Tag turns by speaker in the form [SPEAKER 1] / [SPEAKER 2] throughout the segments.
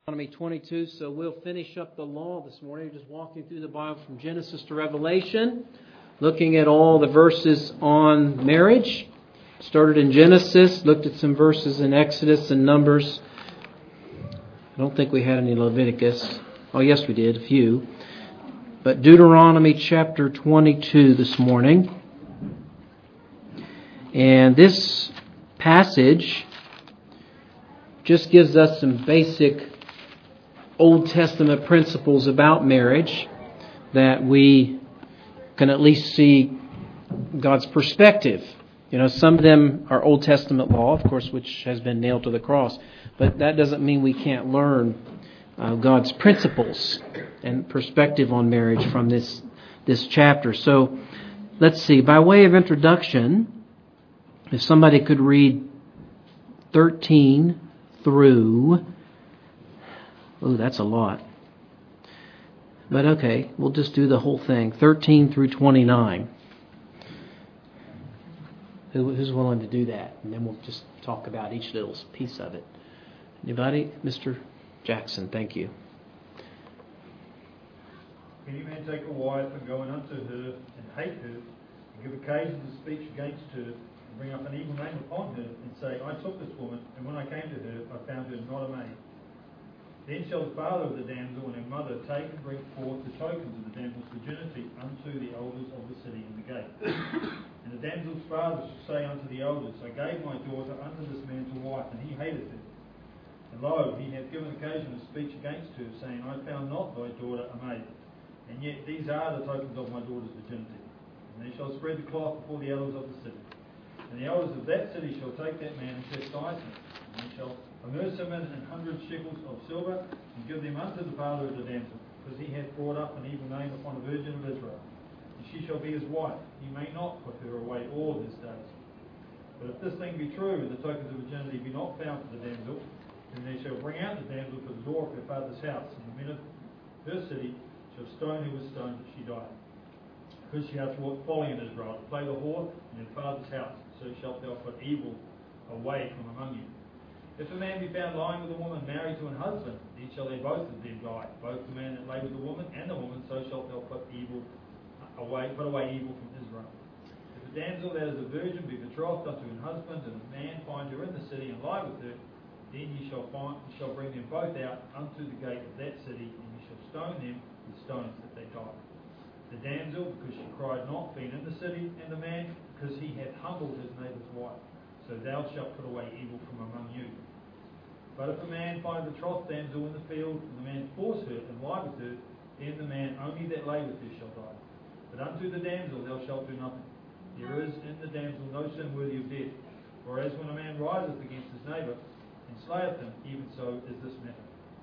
[SPEAKER 1] Deuteronomy 22, so we'll finish up the law this morning, just walking through the Bible from Genesis to Revelation, looking at all the verses on marriage. Started in Genesis, looked at some verses in Exodus and Numbers. I don't think we had any Leviticus. Oh, yes, we did, a few. But Deuteronomy chapter 22 this morning. And this passage just gives us some basic Old Testament principles about marriage that we can at least see God's perspective. You know, some of them are Old Testament law, of course, which has been nailed to the cross. But that doesn't mean we can't learn God's principles and perspective on marriage from this chapter. So let's see. By way of introduction, if somebody could read 13 through... Oh, that's a lot. But okay, we'll just do the whole thing. 13 through 29. Who's willing to do that? And then we'll just talk about each little piece of it. Anybody? Mr. Jackson, thank you.
[SPEAKER 2] Any man take a wife and go in unto her and hate her, and give occasion to speak against her, and bring up an evil name upon her, and say, I took this woman, and when I came to her, I found her not a maid. Then shall the father of the damsel and her mother take and bring forth the tokens of the damsel's virginity unto the elders of the city in the gate. And the damsel's father shall say unto the elders, I gave my daughter unto this man to wife, and he hated her. And lo, he hath given occasion to speech against her, saying, I found not thy daughter a maid. And yet these are the tokens of my daughter's virginity. And they shall spread the cloth before the elders of the city. And the elders of that city shall take that man and chastise him. And they shall immerse him in 100 shekels of silver, and give them unto the father of the damsel, because he hath brought up an evil name upon a virgin of Israel. And she shall be his wife. He may not put her away all his days. But if this thing be true, and the tokens of virginity be not found for the damsel, then they shall bring out the damsel to the door of her father's house, and the men of her city shall stone her with stones that she die. Because she hath wrought folly in Israel, to play the whore in her father's house, so shalt thou put evil away from among you. If a man be found lying with a woman married to an husband, then shall they both of them die, both the man that lay with the woman and the woman, so shalt thou put away evil from Israel. If a damsel that is a virgin be betrothed unto her husband, and a man find her in the city and lie with her, then ye shall bring them both out unto the gate of that city, and ye shall stone them with stones that they die. The damsel, because she cried not, being in the city, and the man, because he hath humbled his neighbour's wife. So thou shalt put away evil from among you. But if a man find a betrothed damsel in the field, and the man force her and lie with her, then the man only that lay with her shall die. But unto the damsel thou shalt do nothing. There is in the damsel no sin worthy of death. For as when a man riseth against his neighbour, and slayeth him, even so is this matter.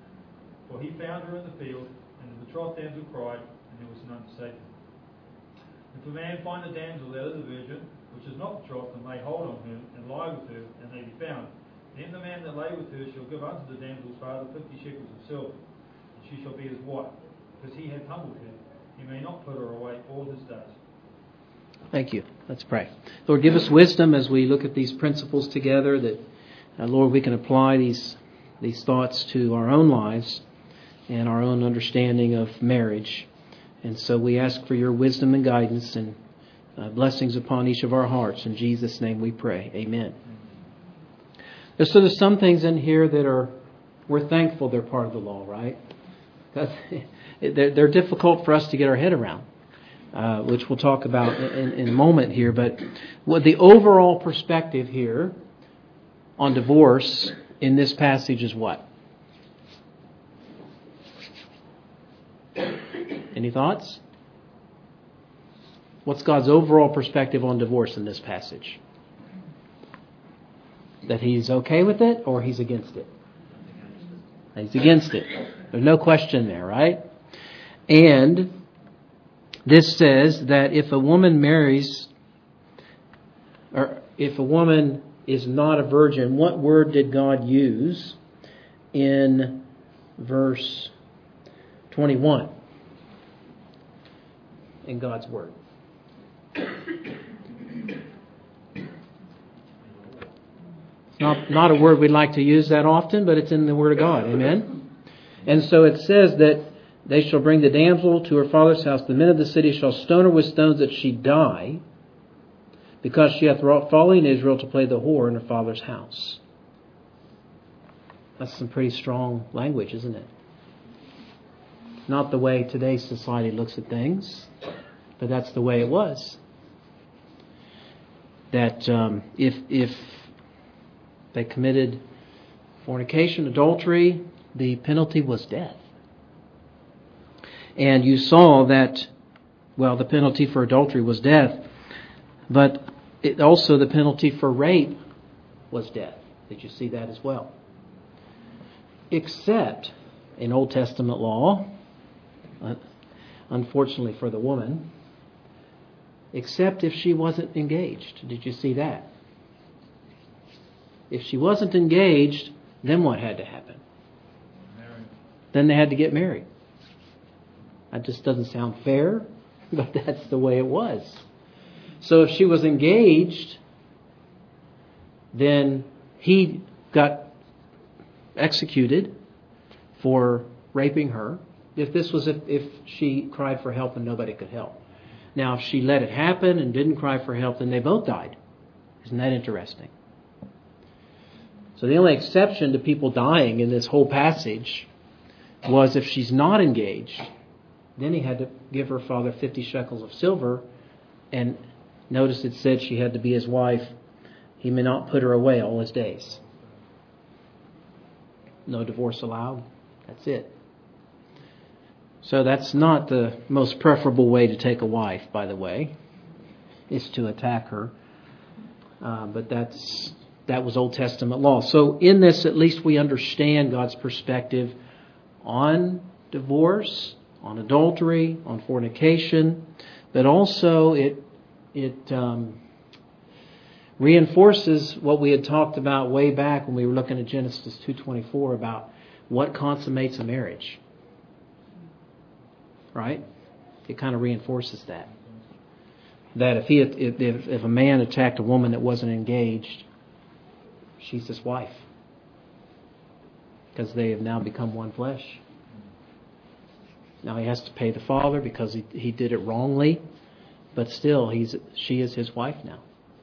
[SPEAKER 2] For he found her in the field, and the betrothed damsel cried, and there was none to save her. If a man find a damsel that is a virgin, which is not betrothed, and lay hold on her, and lie with her, and they be found, then the man that lay with her shall give unto the damsel's father 50 shekels of silver, and she shall be his wife, because he hath humbled her. He may not put her away all his days.
[SPEAKER 1] Thank you. Let's pray. Lord, give us wisdom as we look at these principles together, that, Lord, we can apply these thoughts to our own lives and our own understanding of marriage. And so we ask for your wisdom and guidance and blessings upon each of our hearts. In Jesus' name we pray. Amen. So there's some things in here that we're thankful they're part of the law, right? Because they're difficult for us to get our head around, which we'll talk about in a moment here. But what the overall perspective here on divorce in this passage is what? Any thoughts? What's God's overall perspective on divorce in this passage? That he's okay with it or he's against it? He's against it. There's no question there, right? And this says that if a woman marries, or if a woman is not a virgin, what word did God use in verse 21 in God's word? Not a word we'd like to use that often, but it's in the Word of God. Amen? And so it says that they shall bring the damsel to her father's house. The men of the city shall stone her with stones that she die, because she hath wrought folly in Israel to play the whore in her father's house. That's some pretty strong language, isn't it? Not the way today's society looks at things, but that's the way it was. That if they committed fornication, adultery, the penalty was death. And you saw that, well, the penalty for adultery was death, but also the penalty for rape was death. Did you see that as well? Except in Old Testament law, unfortunately for the woman, except if she wasn't engaged. Did you see that? If she wasn't engaged, then what had to happen? Then they had to get married. That just doesn't sound fair, but that's the way it was. So if she was engaged, then he got executed for raping her. If she cried for help and nobody could help. Now, if she let it happen and didn't cry for help, then they both died. Isn't that interesting? So the only exception to people dying in this whole passage was if she's not engaged. Then he had to give her father 50 shekels of silver, and notice it said she had to be his wife. He may not put her away all his days. No divorce allowed. That's it. So that's not the most preferable way to take a wife, by the way, is to attack her. But that was Old Testament law. So in this, at least we understand God's perspective on divorce, on adultery, on fornication, but also it reinforces what we had talked about way back when we were looking at Genesis 2:24 about what consummates a marriage. Right? It kind of reinforces that. That if a man attacked a woman that wasn't engaged, she's his wife. Because they have now become one flesh. Now he has to pay the father because he did it wrongly, but still she is his wife now.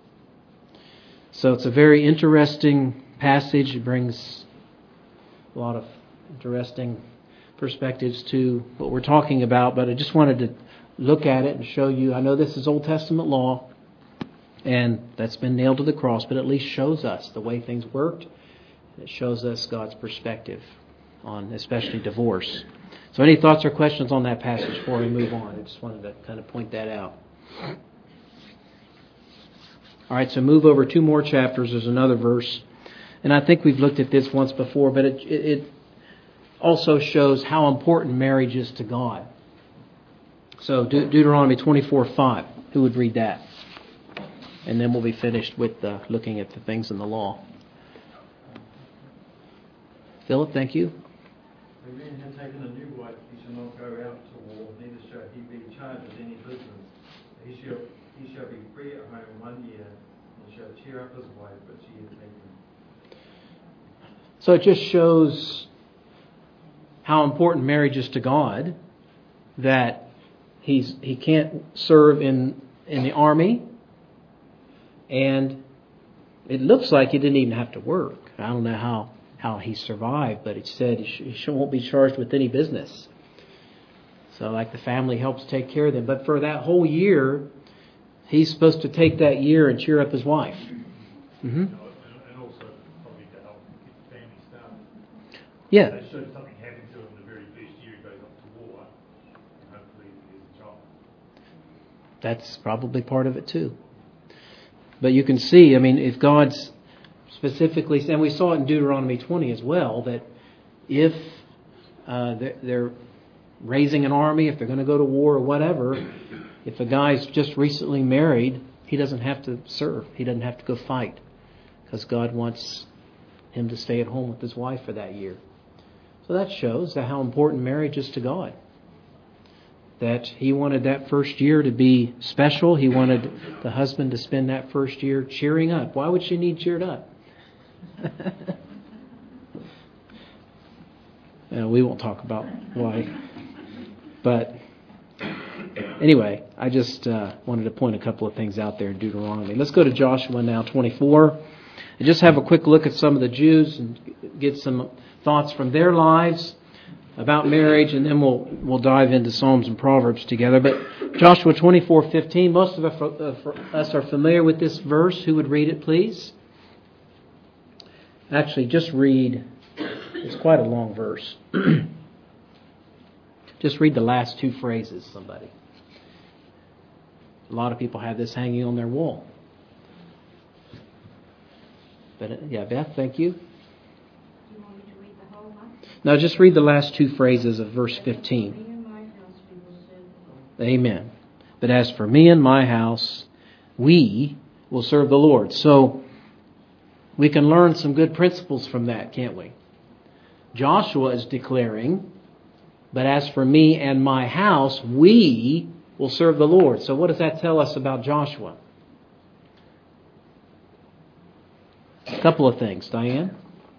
[SPEAKER 1] So it's a very interesting passage. It brings a lot of interesting perspectives to what we're talking about, but I just wanted to look at it and show you. I know this is Old Testament law, and that's been nailed to the cross, but at least shows us the way things worked. It shows us God's perspective on especially divorce. So any thoughts or questions on that passage before we move on? I just wanted to kind of point that out. All right, so move over 2 more chapters. There's another verse, and I think we've looked at this once before, but it also shows how important marriage is to God. So Deuteronomy 24:5. Who would read that? And then we'll be finished with looking at the things in the law. Philip, thank you.
[SPEAKER 3] When men have taken a new wife, he shall not go out to war, neither shall he be charged with any business. He shall be free at home 1 year, and shall cheer up his wife, but she is taken.
[SPEAKER 1] So it just shows how important marriage is to God, that he can't serve in the army, and it looks like he didn't even have to work. I don't know how he survived, but it said he won't be charged with any business. So like the family helps take care of them. But for that whole year, he's supposed to take that year and cheer up his wife. Mm-hmm.
[SPEAKER 2] And also probably to help get the family started.
[SPEAKER 1] Yeah.
[SPEAKER 2] So should something happen to him the very first year he goes off to war, and hopefully he gets a job.
[SPEAKER 1] That's probably part of it too. But you can see, I mean, if God's specifically, and we saw it in Deuteronomy 20 as well, that if they're raising an army, if they're going to go to war or whatever, if a guy's just recently married, he doesn't have to serve. He doesn't have to go fight because God wants him to stay at home with his wife for that year. So that shows how important marriage is to God. That he wanted that first year to be special. He wanted the husband to spend that first year cheering up. Why would she need cheered up? We won't talk about why. But anyway, I just wanted to point a couple of things out there in Deuteronomy. Let's go to Joshua now, 24. And just have a quick look at some of the Jews and get some thoughts from their lives about marriage, and then we'll dive into Psalms and Proverbs together. But Joshua 24:15, most of us are familiar with this verse. Who would read it, please? Actually, just read. It's quite a long verse. Just read the last two phrases, somebody. A lot of people have this hanging on their wall. But yeah, Beth, thank you. Now just read the last two phrases of verse 15. Amen. But as for me and my house, we will serve the Lord. So we can learn some good principles from that, can't we? Joshua is declaring, but as for me and my house, we will serve the Lord. So what does that tell us about Joshua? A couple of things. Diane?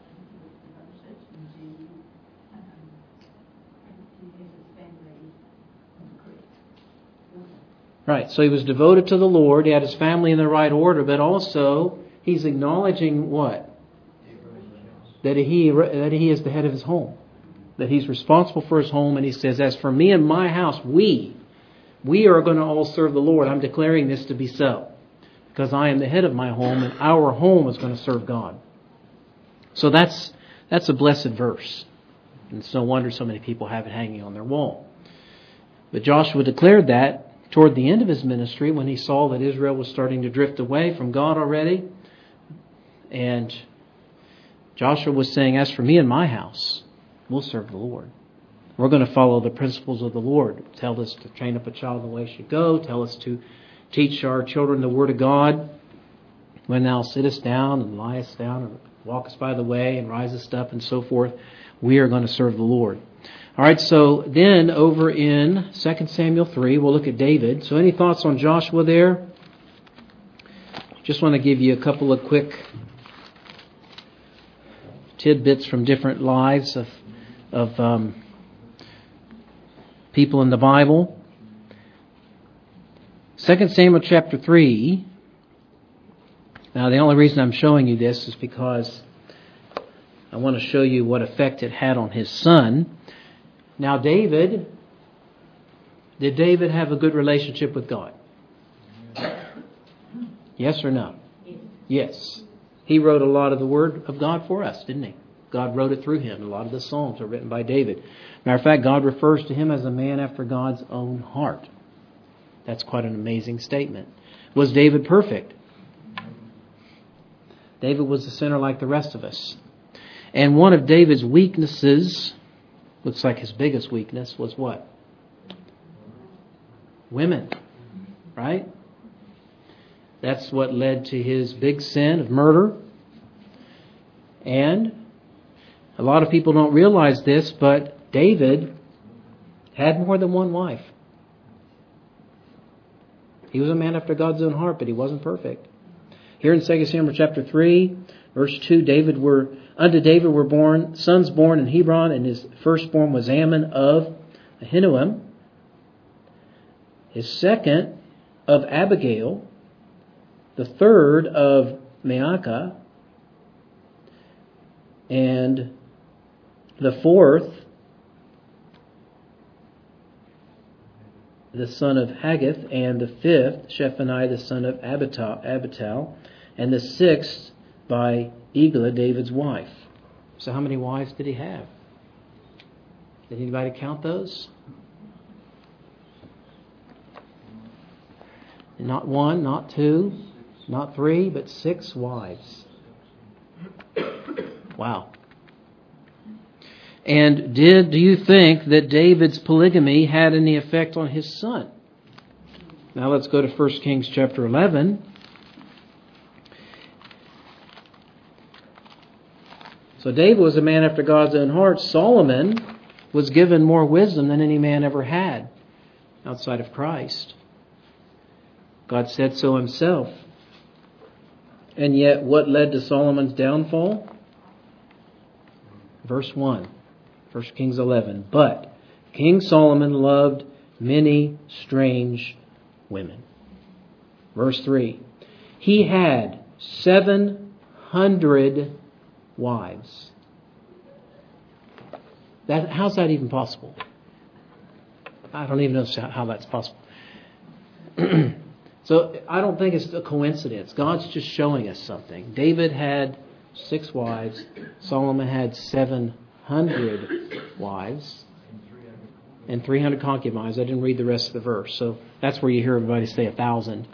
[SPEAKER 1] Right, so he was devoted to the Lord. He had his family in the right order, but also he's acknowledging what? That he is the head of his home. That he's responsible for his home, and he says, as for me and my house, we are going to all serve the Lord. I'm declaring this to be so, because I am the head of my home, and our home is going to serve God. So that's a blessed verse. And it's no wonder so many people have it hanging on their wall. But Joshua declared that toward the end of his ministry, when he saw that Israel was starting to drift away from God already. And Joshua was saying, as for me and my house, we'll serve the Lord. We're going to follow the principles of the Lord. Tell us to train up a child in the way he should go. Tell us to teach our children the Word of God. When thou sittest down and liest down and walkest by the way and risest up and so forth, we are going to serve the Lord. All right, so then over in 2 Samuel 3, we'll look at David. So any thoughts on Joshua there? Just want to give you a couple of quick tidbits from different lives of people in the Bible. 2 Samuel chapter 3. Now, the only reason I'm showing you this is because I want to show you what effect it had on his son. Now, did David have a good relationship with God? Yes or no? Yes. He wrote a lot of the Word of God for us, didn't he? God wrote it through him. A lot of the Psalms are written by David. Matter of fact, God refers to him as a man after God's own heart. That's quite an amazing statement. Was David perfect? David was a sinner like the rest of us. And one of David's weaknesses, looks like his biggest weakness, was what? Women. Right? That's what led to his big sin of murder. And a lot of people don't realize this, but David had more than one wife. He was a man after God's own heart, but he wasn't perfect. Here in 2 Samuel chapter 3, verse 2, unto David were born sons born in Hebron, and his firstborn was Ammon of Ahinoam. His second of Abigail, the third of Maacah, and the fourth, the son of Haggith, and the fifth, Shephanai, the son of Abital, and the sixth by Eglah, David's wife. So how many wives did he have? Did anybody count those? Not one, not two, not three, but 6 wives. Wow. And do you think that David's polygamy had any effect on his son? Now let's go to 1 Kings chapter 11. So David was a man after God's own heart. Solomon was given more wisdom than any man ever had outside of Christ. God said so himself. And yet, what led to Solomon's downfall? Verse 1. 1 Kings 11. But King Solomon loved many strange women. Verse 3. He had 700 wives. How's that even possible? I don't even know how that's possible. So I don't think it's a coincidence. God's just showing us something. David had 6 wives. Solomon had 700 wives. And 300 concubines. I didn't read the rest of the verse. So that's where you hear everybody say 1,000.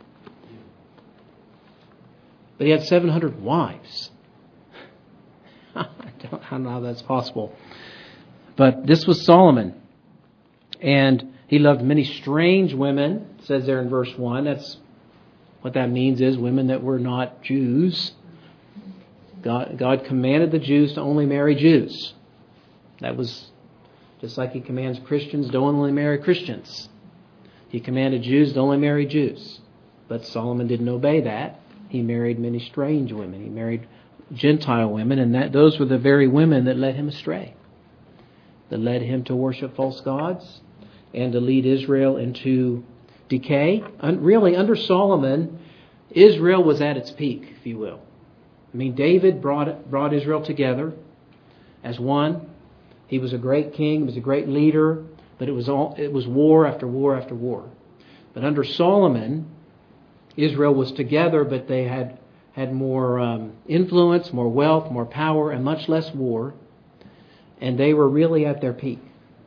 [SPEAKER 1] But he had 700 wives. I don't know how that's possible. But this was Solomon. And he loved many strange women. It says there in verse 1. That's what that means is women that were not Jews. God commanded the Jews to only marry Jews. That was just like He commands Christians to only marry Christians. He commanded Jews to only marry Jews. But Solomon didn't obey that. He married many strange women. He married Gentile women, and those were the very women that led him astray. That led him to worship false gods and to lead Israel into decay. Really, under Solomon, Israel was at its peak, if you will. I mean, David brought Israel together as one. He was a great king. He was a great leader. But it was war after war after war. But under Solomon, Israel was together, but they had more influence, more wealth, more power, and much less war. And they were really at their peak.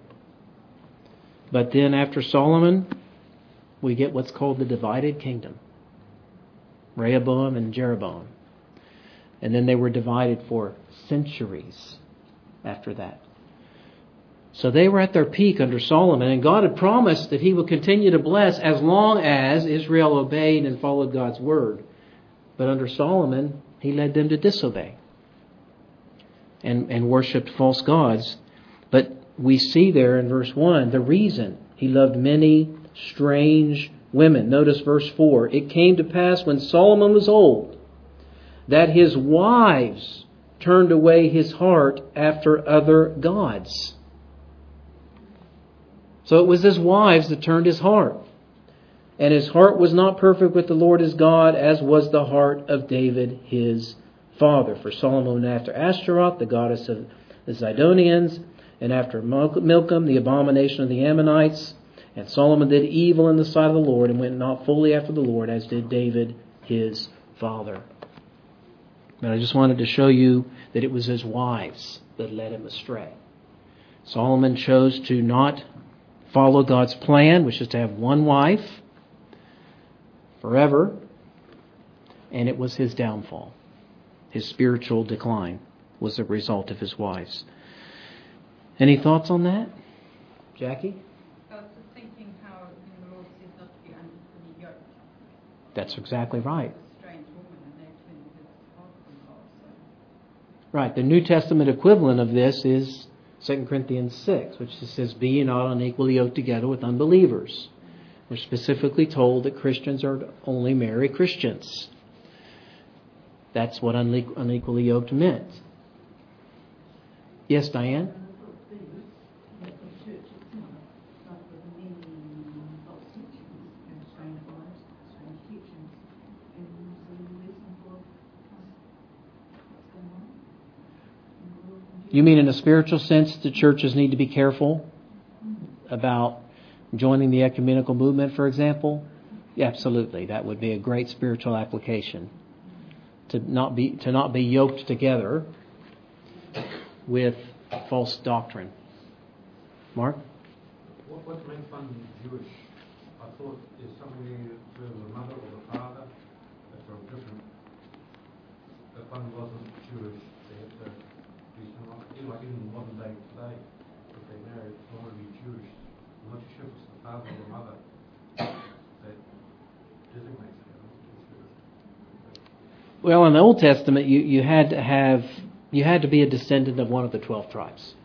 [SPEAKER 1] But then after Solomon, we get what's called the divided kingdom. Rehoboam and Jeroboam. And then they were divided for centuries after that. So they were at their peak under Solomon, and God had promised that He would continue to bless as long as Israel obeyed and followed God's word. But under Solomon, He led them to disobey and worshipped false gods. But we see there in verse 1 the reason he loved many strange women. Notice verse 4. It came to pass when Solomon was old that his wives turned away his heart after other gods. So it was his wives that turned his heart. And his heart was not perfect with the Lord his God, as was the heart of David his father. For Solomon went after Ashtaroth, the goddess of the Zidonians, and after Milcom, the abomination of the Ammonites. And Solomon did evil in the sight of the Lord, and went not fully after the Lord, as did David his father. But I just wanted to show you that it was his wives that led him astray. Solomon chose to not follow God's plan, which is to have one wife forever. And it was his downfall. His spiritual decline was the result of his wives. Any thoughts on that? Jackie?
[SPEAKER 4] I was just thinking how in the Lord says not to be unequally yoked.
[SPEAKER 1] That's exactly right.
[SPEAKER 4] Strange woman, and they turned his husband also.
[SPEAKER 1] Right. The New Testament equivalent of this is 2 Corinthians 6, which says, "Be ye not unequally yoked together with unbelievers." We're specifically told that Christians are to only marry Christians. That's what unequally yoked meant. Yes, Diane? You mean in a spiritual sense the churches need to be careful about joining the ecumenical movement, for example? Yeah, absolutely. That would be a great spiritual application. To not be yoked together with false doctrine. Mark?
[SPEAKER 3] What makes one Jewish? I thought is somebody to the mother or the father that are different. If one wasn't Jewish, they had to be something like in modern day today. If they married someone to be Jewish, I'm not sure if it's the father or the mother that designates them.
[SPEAKER 1] Well, in the Old Testament, you had to be a descendant of one of the 12 tribes.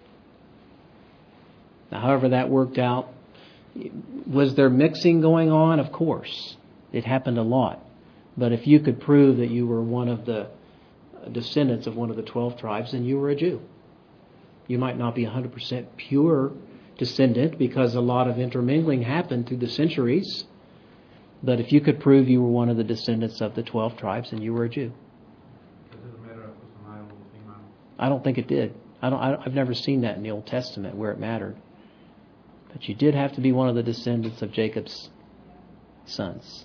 [SPEAKER 1] Now, however that worked out, was there mixing going on? Of course, it happened a lot. But if you could prove that you were one of the descendants of one of the 12 tribes, then you were a Jew. You might not be 100% pure descendant because a lot of intermingling happened through the centuries. But if you could prove you were one of the descendants of the 12 tribes, then you were a Jew.
[SPEAKER 3] It doesn't matter if it was a male or female.
[SPEAKER 1] I don't think it did. I've never seen that in the Old Testament where it mattered. But you did have to be one of the descendants of Jacob's sons.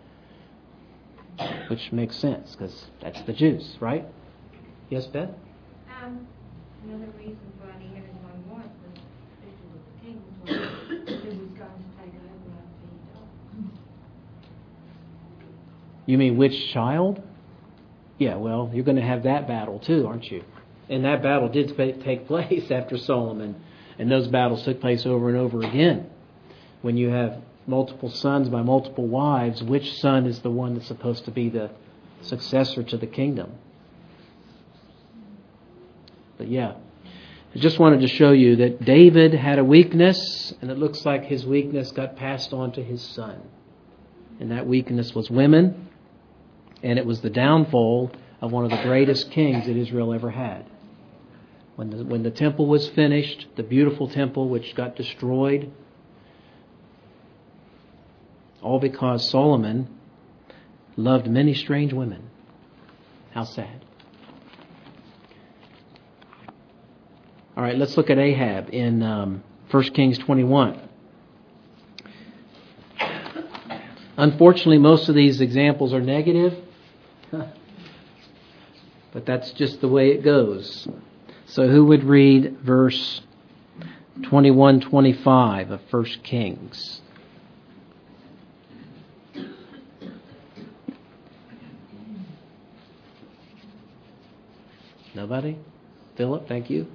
[SPEAKER 1] Which makes sense because that's the Jews, right? Yes, Beth?
[SPEAKER 5] Another reason why he had one wife was especially with the king was who was going to take over after he died.
[SPEAKER 1] You mean which child? Yeah, well, you're going to have that battle too, aren't you? And that battle did take place after Solomon. And those battles took place over and over again. When you have multiple sons by multiple wives, which son is the one that's supposed to be the successor to the kingdom? But yeah, I just wanted to show you that David had a weakness, and it looks like his weakness got passed on to his son. And that weakness was women, and it was the downfall of one of the greatest kings that Israel ever had. When the temple was finished, the beautiful temple which got destroyed, all because Solomon loved many strange women. How sad. All right, let's look at Ahab in 1 Kings 21. Unfortunately, most of these examples are negative, but that's just the way it goes. So who would read verse 21-25 of 1 Kings? Nobody? Philip, thank you.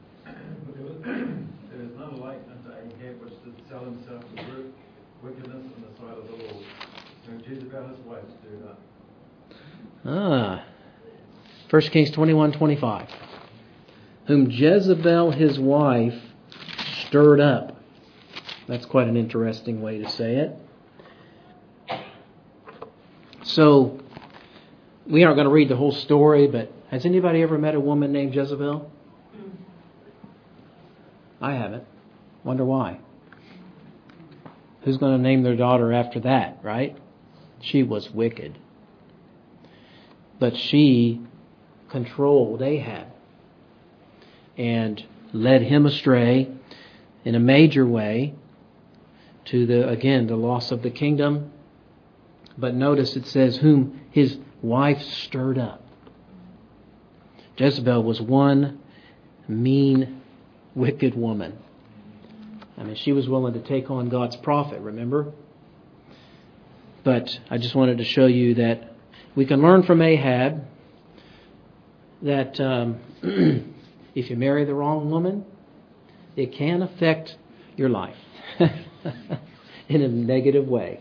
[SPEAKER 3] There is none like unto Ahab, which did sell himself to wickedness in the sight of the Lord, whom Jezebel his wife stirred up.
[SPEAKER 1] 1 Kings 21-25. Whom Jezebel his wife stirred up. That's quite an interesting way to say it. So, we aren't going to read the whole story, but has anybody ever met a woman named Jezebel? I haven't. Wonder why. Who's going to name their daughter after that, right? She was wicked. But she controlled Ahab and led him astray in a major way to the loss of the kingdom. But notice it says whom his wife stirred up. Jezebel was one mean, wicked woman. I mean, she was willing to take on God's prophet, remember? But I just wanted to show you that we can learn from Ahab that if you marry the wrong woman, it can affect your life in a negative way.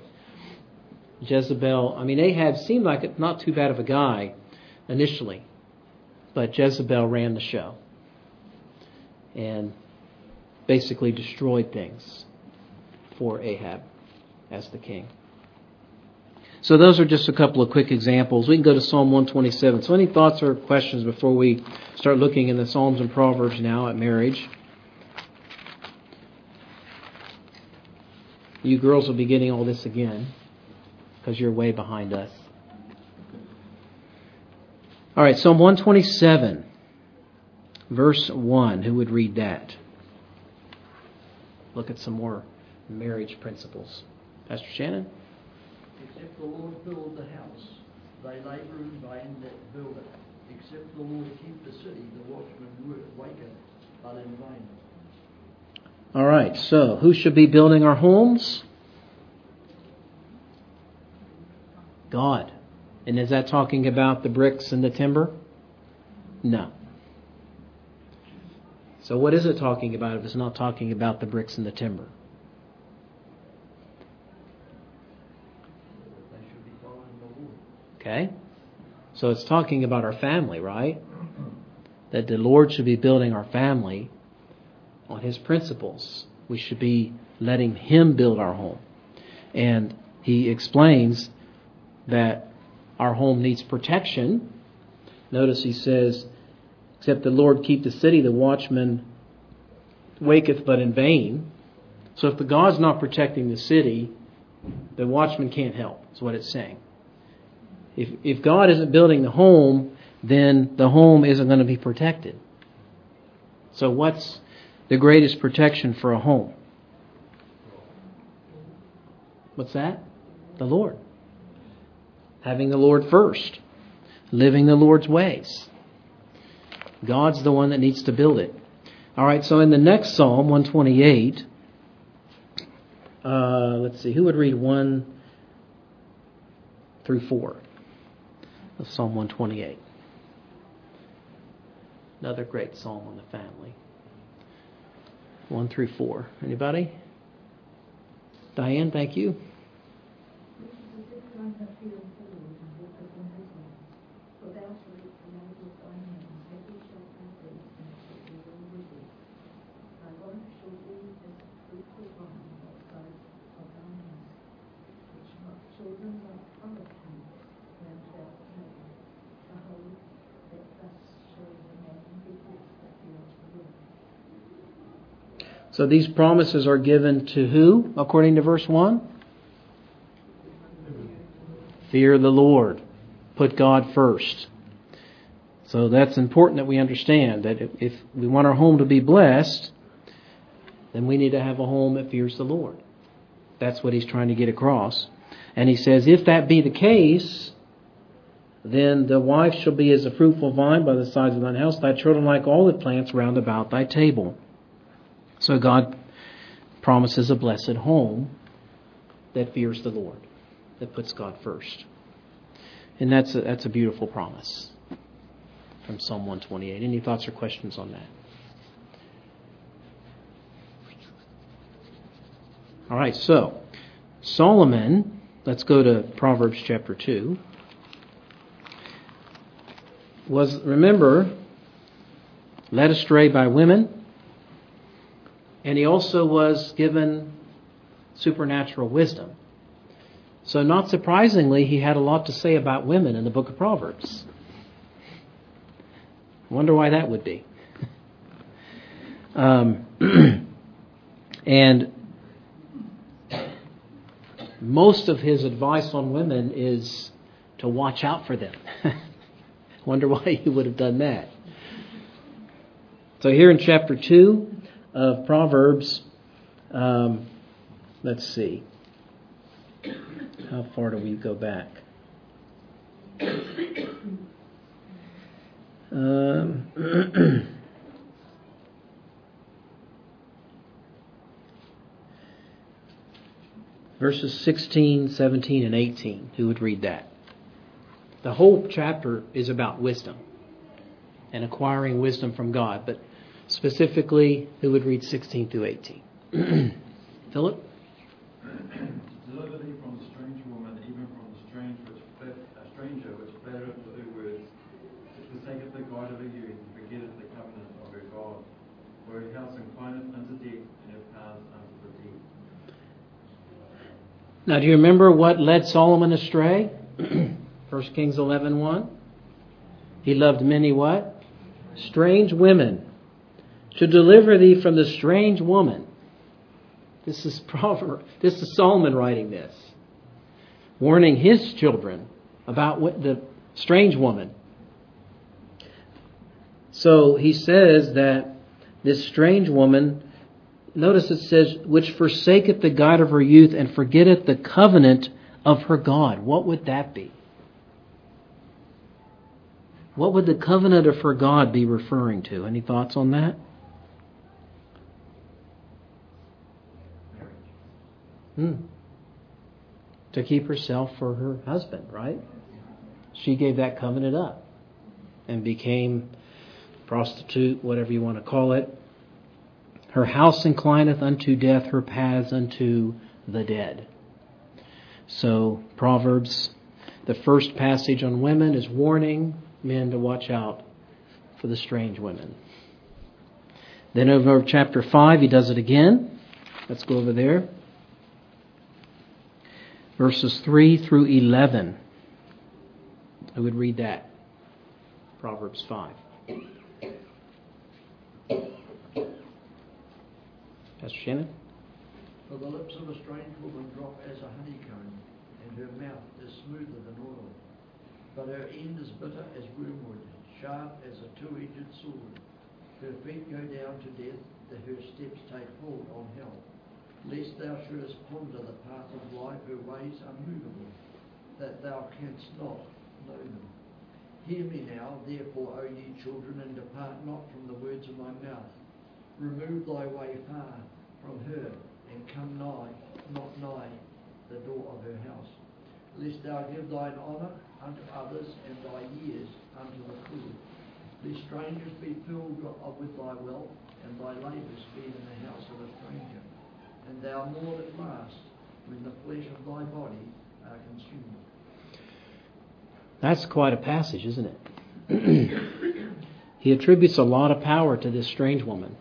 [SPEAKER 1] Ahab seemed like not too bad of a guy initially, but Jezebel ran the show and basically destroyed things for Ahab as the king. So those are just a couple of quick examples. We can go to Psalm 127. So any thoughts or questions before we start looking in the Psalms and Proverbs now at marriage? You girls will be getting all this again because you're way behind us. All right, Psalm 127, verse 1. Who would read that? Look at some more marriage principles. Pastor Shannon?
[SPEAKER 6] Except the Lord build the house, they labour in vain that build it. Except the Lord keep the city, the watchman waketh, but in vain.
[SPEAKER 1] All right, so who should be building our homes? God. And is that talking about the bricks and the timber? No. So what is it talking about if it's not talking about the bricks and the timber?
[SPEAKER 6] They should be following the Lord.
[SPEAKER 1] Okay. So it's talking about our family, right? That the Lord should be building our family on His principles. We should be letting Him build our home. And He explains that our home needs protection. Notice He says, except the Lord keep the city, the watchman waketh but in vain. So if the God's not protecting the city, the watchman can't help, is what it's saying. If God isn't building the home, then the home isn't going to be protected. So what's the greatest protection for a home? What's that? The Lord. Having the Lord first. Living the Lord's ways. God's the one that needs to build it. All right, so in the next Psalm, 128, let's see, who would read 1 through 4 of Psalm 128? Another great psalm on the family. 1 through 4. Anybody? Diane, thank you. So these promises are given to who, according to verse 1? Fear the Lord. Put God first. So that's important that we understand that if we want our home to be blessed, then we need to have a home that fears the Lord. That's what he's trying to get across. And he says, if that be the case, then the wife shall be as a fruitful vine by the sides of thine house, thy children like olive plants round about thy table. So God promises a blessed home that fears the Lord, that puts God first. And that's a beautiful promise from Psalm 128. Any thoughts or questions on that? All right, so Solomon, let's go to Proverbs chapter 2, was, remember, led astray by women. And he also was given supernatural wisdom. So not surprisingly, he had a lot to say about women in the book of Proverbs. I wonder why that would be. And most of his advice on women is to watch out for them. Wonder why he would have done that. So here in chapter 2 of Proverbs, let's see. How far do we go back? Verses 16, 17, and 18. Who would read that? The whole chapter is about wisdom and acquiring wisdom from God, but specifically, who would read 16 through 18? Philip?
[SPEAKER 3] Deliver thee from the strange woman, even from the stranger which flattereth with her words. It forsaketh the God of her youth, and forgetteth the covenant of her God. For her house inclineth unto death, and her paths unto the deep.
[SPEAKER 1] Now, do you remember what led Solomon astray? 1 Kings 11:1. He loved many what? Strange women. To deliver thee from the strange woman. This is Solomon writing this. Warning his children about what the strange woman. So he says that this strange woman, notice it says, which forsaketh the God of her youth and forgetteth the covenant of her God. What would that be? What would the covenant of her God be referring to? Any thoughts on that? To keep herself for her husband, right? She gave that covenant up and became prostitute, whatever you want to call it. Her house inclineth unto death, her paths unto the dead. So Proverbs, the first passage on women is warning men to watch out for the strange women. Then over chapter 5, he does it again. Let's go over there. Verses 3 through 11. I would read that. Proverbs 5. Pastor Shannon?
[SPEAKER 6] For the lips of a strange woman drop as a honeycomb, and her mouth is smoother than oil. But her end is bitter as wormwood, sharp as a two-edged sword. Her feet go down to death, that her steps take hold on hell. Lest thou shouldest ponder the path of life, her ways are movable, that thou canst not know them. Hear me now, therefore, O ye children, and depart not from the words of my mouth. Remove thy way far from her, and come nigh, not nigh, the door of her house. Lest thou give thine honour unto others, and thy years unto the poor. Lest strangers be filled with thy wealth, and thy labours be in the house of a stranger. And thou mourn at last, when the flesh of thy body are consumed.
[SPEAKER 1] That's quite a passage, isn't it? He attributes a lot of power to this strange woman.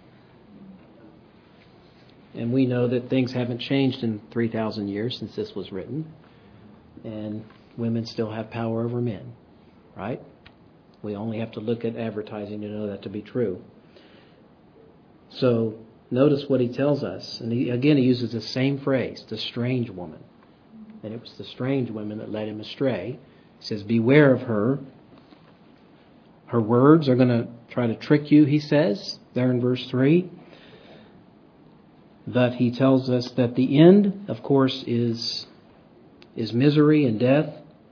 [SPEAKER 1] And we know that things haven't changed in 3,000 years since this was written. And women still have power over men, right? We only have to look at advertising to know that to be true. So notice what he tells us. And he uses the same phrase, the strange woman. And it was the strange woman that led him astray. He says, beware of her. Her words are going to try to trick you, he says, there in verse 3. But he tells us that the end, of course, is misery and death.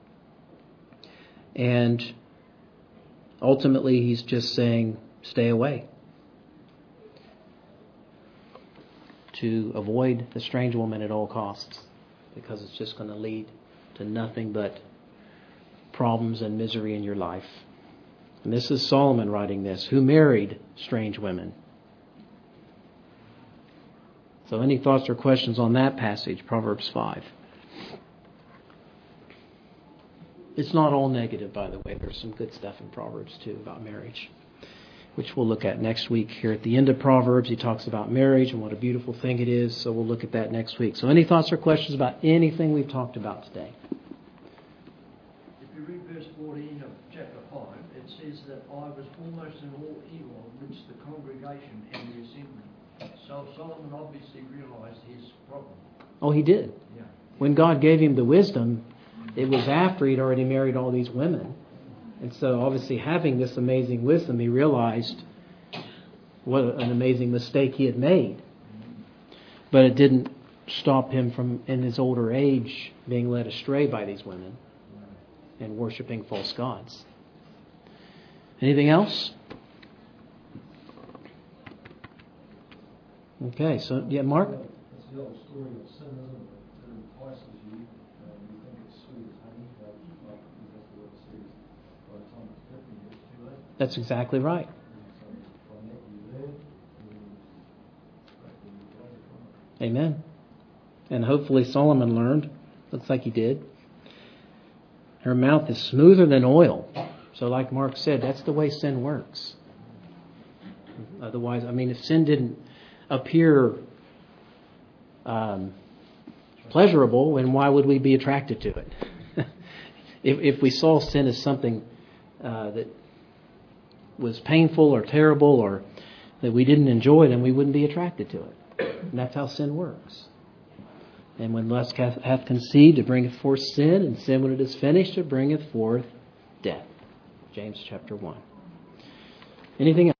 [SPEAKER 1] And ultimately, he's just saying, stay away. To avoid the strange woman at all costs. Because it's just going to lead to nothing but problems and misery in your life. And this is Solomon writing this, who married strange women. So any thoughts or questions on that passage, Proverbs 5? It's not all negative, by the way. There's some good stuff in Proverbs too about marriage, which we'll look at next week. Here at the end of Proverbs, he talks about marriage and what a beautiful thing it is. So we'll look at that next week. So any thoughts or questions about anything we've talked about today?
[SPEAKER 6] If you read verse 14 of chapter 5, it says that I was foremost in all evil, which the congregation and the assembly. So Solomon obviously realized his problem.
[SPEAKER 1] Oh, he did.
[SPEAKER 6] Yeah.
[SPEAKER 1] When God gave him the wisdom, it was after he'd already married all these women. And so obviously having this amazing wisdom, he realized what an amazing mistake he had made. But it didn't stop him from, in his older age, being led astray by these women and worshiping false gods. Anything else? Okay, so, yeah, Mark?
[SPEAKER 7] That's the old story of sin, isn't it? It entices you. You think it's sweet as honey, but not exactly what it says. By the time it's different, it's too late.
[SPEAKER 1] That's exactly right.
[SPEAKER 7] So from that you learn, and you go from it.
[SPEAKER 1] Amen. And hopefully Solomon learned. Looks like he did. Her mouth is smoother than oil. So like Mark said, that's the way sin works. Otherwise, I mean, if sin didn't appear pleasurable, then why would we be attracted to it? if we saw sin as something that was painful or terrible or that we didn't enjoy, then we wouldn't be attracted to it. And that's how sin works. And when lust hath conceived, it bringeth forth sin, and sin, when it is finished, it bringeth forth death. James chapter 1. Anything else?